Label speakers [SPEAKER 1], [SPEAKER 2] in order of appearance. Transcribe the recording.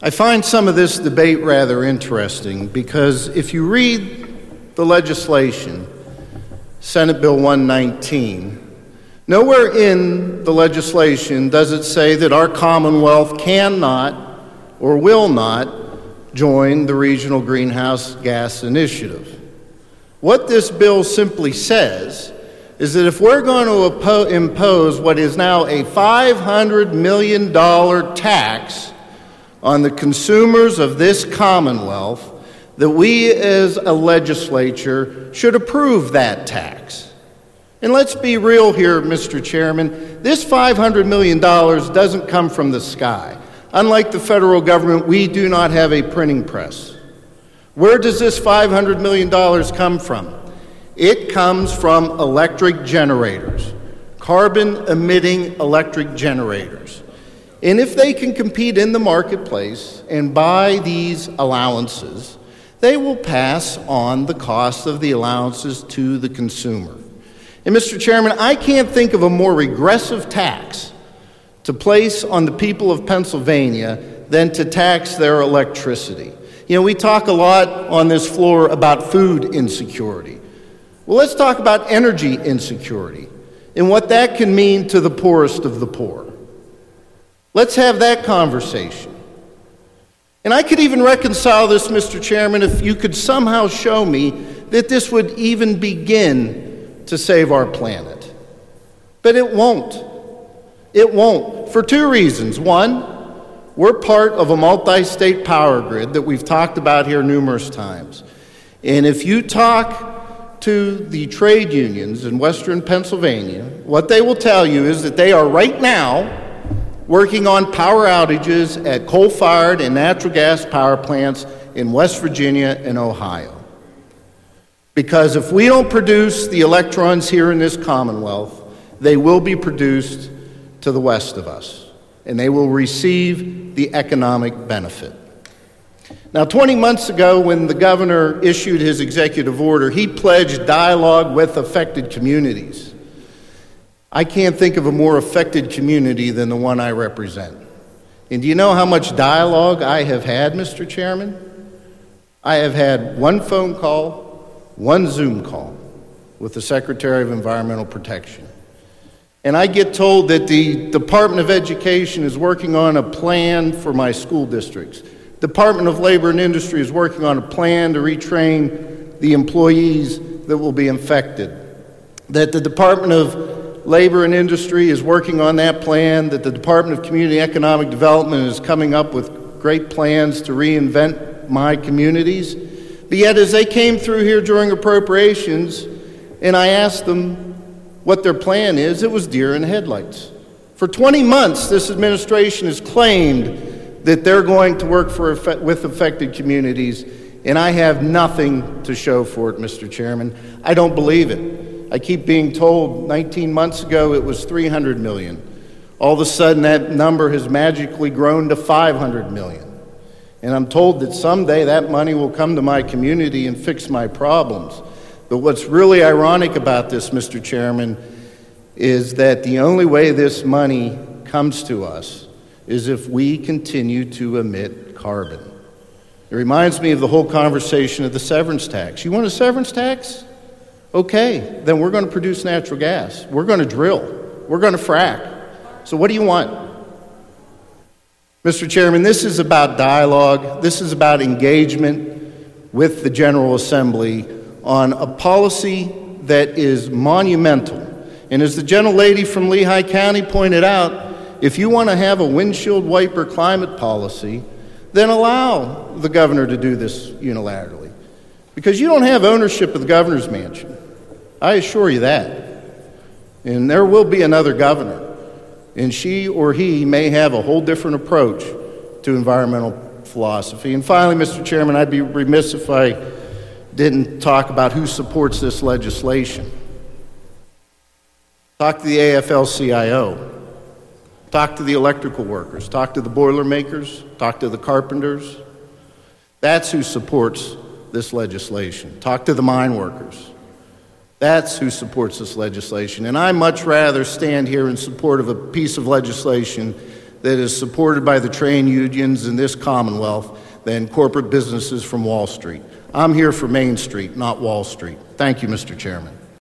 [SPEAKER 1] I find some of this debate rather interesting because if you read the legislation, Senate Bill 119, nowhere in the legislation does it say that our Commonwealth cannot or will not join the Regional Greenhouse Gas Initiative. What this bill simply says is that if we're going to impose what is now a $500 million tax on the consumers of this Commonwealth, that we as a legislature should approve that tax. And let's be real here, Mr. Chairman. This $500 million doesn't come from the sky. Unlike the federal government, we do not have a printing press. Where does this $500 million come from? It comes from electric generators, carbon-emitting electric generators. And if they can compete in the marketplace and buy these allowances, they will pass on the cost of the allowances to the consumer. And Mr. Chairman, I can't think of a more regressive tax to place on the people of Pennsylvania than to tax their electricity. You know, we talk a lot on this floor about food insecurity. Well, let's talk about energy insecurity and what that can mean to the poorest of the poor. Let's have that conversation. And I could even reconcile this, Mr. Chairman, if you could somehow show me that this would even begin to save our planet. But it won't. It won't, for two reasons. One, we're part of a multi-state power grid that we've talked about here numerous times. And if you talk to the trade unions in Western Pennsylvania, what they will tell you is that they are right now working on power outages at coal-fired and natural gas power plants in West Virginia and Ohio. Because if we don't produce the electrons here in this Commonwealth, they will be produced to the west of us, and they will receive the economic benefit. Now, 20 months ago, when the governor issued his executive order, he pledged dialogue with affected communities. I can't think of a more affected community than the one I represent. And do you know how much dialogue I have had, Mr. Chairman? I have had one phone call, one Zoom call with the Secretary of Environmental Protection. And I get told that the Department of Education is working on a plan for my school districts. Department of Labor and Industry is working on a plan to retrain the employees that will be infected. That the Department of Labor and Industry is working on that plan, that the Department of Community and Economic Development is coming up with great plans to reinvent my communities. But yet, as they came through here during appropriations, and I asked them what their plan is, it was deer in headlights. For 20 months, this administration has claimed that they're going to work with affected communities, and I have nothing to show for it, Mr. Chairman. I don't believe it. I keep being told 19 months ago it was $300 million. All of a sudden, that number has magically grown to $500 million. And I'm told that someday that money will come to my community and fix my problems. But what's really ironic about this, Mr. Chairman, is that the only way this money comes to us is if we continue to emit carbon. It reminds me of the whole conversation of the severance tax. You want a severance tax? Okay, then we're going to produce natural gas. We're going to drill. We're going to frack. So what do you want? Mr. Chairman, this is about dialogue. This is about engagement with the General Assembly on a policy that is monumental. And as the gentlelady from Lehigh County pointed out, if you want to have a windshield wiper climate policy, then allow the governor to do this unilaterally. Because you don't have ownership of the governor's mansion. I assure you that. And there will be another governor. And she or he may have a whole different approach to environmental philosophy. And finally, Mr. Chairman, I'd be remiss if I didn't talk about who supports this legislation. Talk to the AFL-CIO. Talk to the electrical workers. Talk to the boilermakers. Talk to the carpenters. That's who supports this legislation. Talk to the mine workers. That's who supports this legislation. And I much rather stand here in support of a piece of legislation that is supported by the trade unions in this Commonwealth than corporate businesses from Wall Street. I'm here for Main Street, not Wall Street. Thank you, Mr. Chairman.